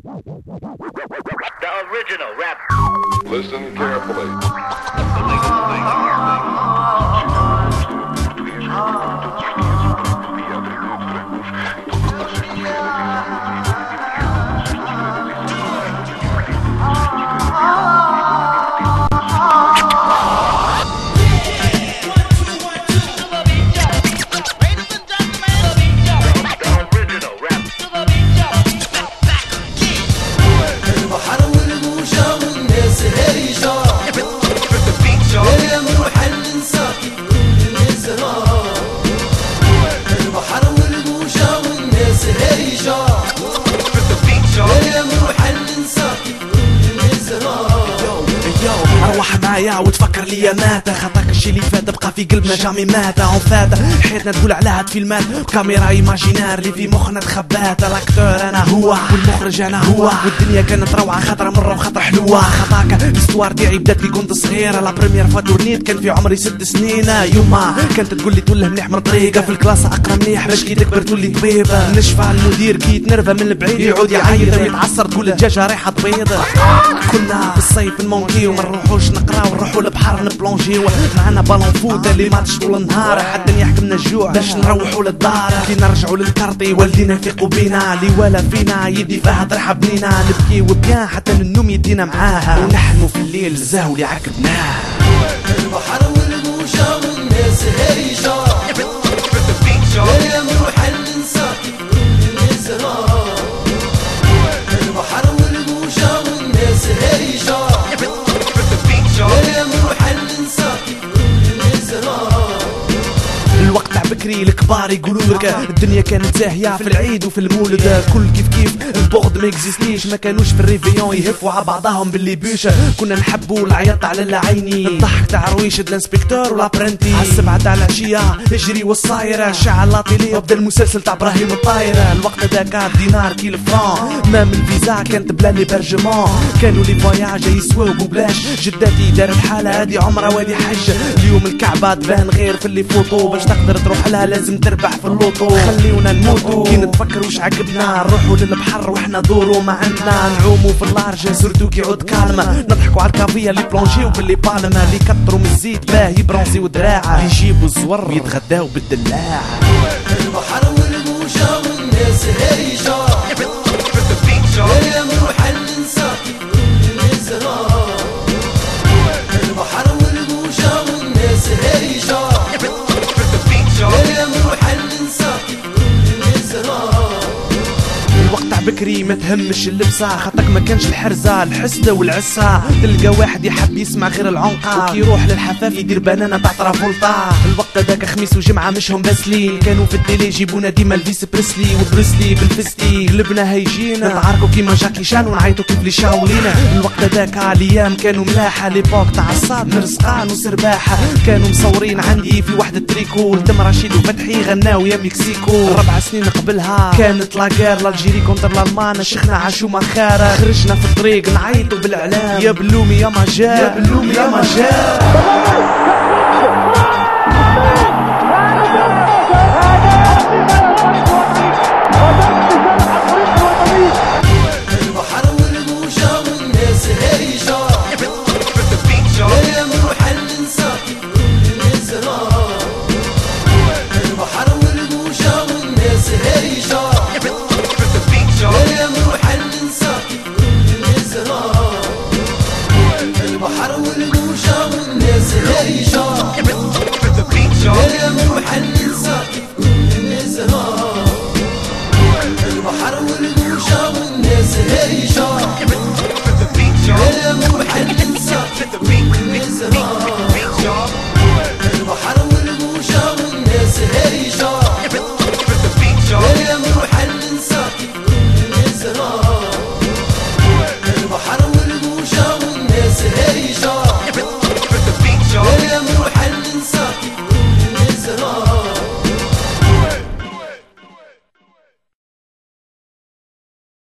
The original rap. Listen carefully. روح معايا وتفكر ليا ماتا خطاك الشي اللي فات بقى في قلبنا جامي ماتا اون فات حياتنا تقول عليها تفيلمات بكاميرا ايماجينار اللي في مخنا تخبات الاكتور انا هو والمخرج انا هو والدنيا كانت روعه خطره مره وخطره حلوه خطاك الاستوار تاعي بدات كي كنت صغيره لا بريمير فوا تورنيت كان في عمري 6 سنين يوما كانت تقول لي توله مليح من طريقه في الكلاس اقرا مليح باش كي تكبر تولي طبيبه نشفى المدير كي تنرفى من البعيد يعود يعيط ويتعصر تقول الدجاجه ريحه بيضه كنا في الصيف نمونكي وما نروحوش نقراو نروحو للبحر نبلونجيو معنا بالون فوت اللي ماتش طول النهار حتى يحكمنا الجوع باش نروحو للدار كي نرجعو للكارطي والدينا يثيقوا بينا اللي ولا فينا يدي فيها ترحب بينا نبكي وبيان حتى النوم يدينا معاها ونحنو في الليل الزاو اللي عقدناه البحر والموجة والناس هيجة يا نروح ننسى كل نزرة البحر والموجة والناس هيجة يا نروح ننسى كل نزرة الوقت تاع بكري الكبار يقولوا لك الدنيا كانت زاهيه في العيد وفي المولد كل كيف البغض ما اكزيستيش ما كانوش في الريفيون يهفوا على بعضهم باللي بيش كنا نحبوا العياط على العيني الضحك تاع رويشد الانسبكتور والابرنتي على 7 تاع العشيه تجري والصايره شعل لاطيلي وبدا المسلسل تاع ابراهيم الطايره الوقت هذاك دينار كيلو فران ما من الفيزا كانت بلا ليبرجمون كانوا لي فواياج يسواو ببلاش جداتي دارت حاله هادي عمره وادي حج اليوم الكعبه تبان غير في اللي فوتو باش تقدر تروح لها لازم تربح في اللوطو خليونا نموتو كي نتفكر وش عقبنا نروحو للبحر وحنا دورو ما عندنا نعومو في اللارج سورتو كي عود كالما نضحكو على الكافيه اللي بلونجيو باللي بالما اللي كترو من الزيت باهي برونزي ودراعه يجيبو الزور ويتغداو بالدلاع البحر والموجة والناس هيجة يا نروح ننسى كل نزرة البحر والموجة والناس هيجة يا نروح ننسى كل نزرة الوقت تاع بكري ما تهمش اللبسه خاطرك ما كانش الحرزه الحسده والعسه تلقى واحد يحب يسمع غير العنقه وكي يروح للحفاف يدير بنانه تاع طرافولطا الوقت هذاك خميس وجمعه مشهم باسلين كانوا في التيلي يجيبونا ديما الفيس بريسلي وبريسلي بالفستي قلبنا هيجينا نتعاركوا كيما جاكي شان ونعيطوا كيف لي شاولينا الوقت هذاك الايام كانوا ملاحه ليبوك تاع الصاد مرزقان وسرباحه كانوا مصورين عندي في واحد التريكو تم رشيد وفتحي غناو يا مكسيكو 4 سنين قبلها كانت لاغير الجيري كونتر الالمان شيخنا عاشو مخاره خرجنا في الطريق نعيطوا بالاعلام يا بلومي يا مجال يا بلومي يا مجال البحر والموجة والناس هيجة يا نروح ننسى كل نزرة البحر والموجة والناس هيجة يا نروح ننسى كل نزرة البحر والموجة والناس هيجة يا نروح ننسى